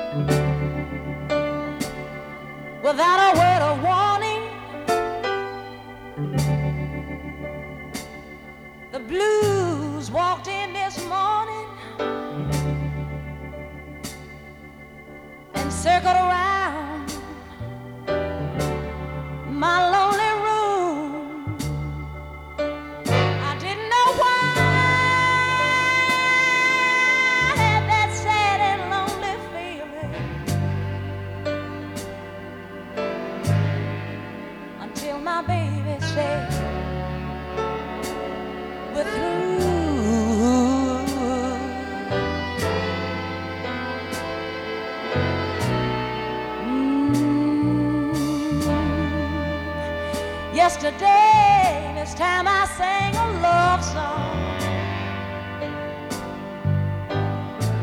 without a word of warning. The blues walked in this morning and circled around my lonely room. I didn't know why I had that sad and lonely feeling until my baby said, we're through. Yesterday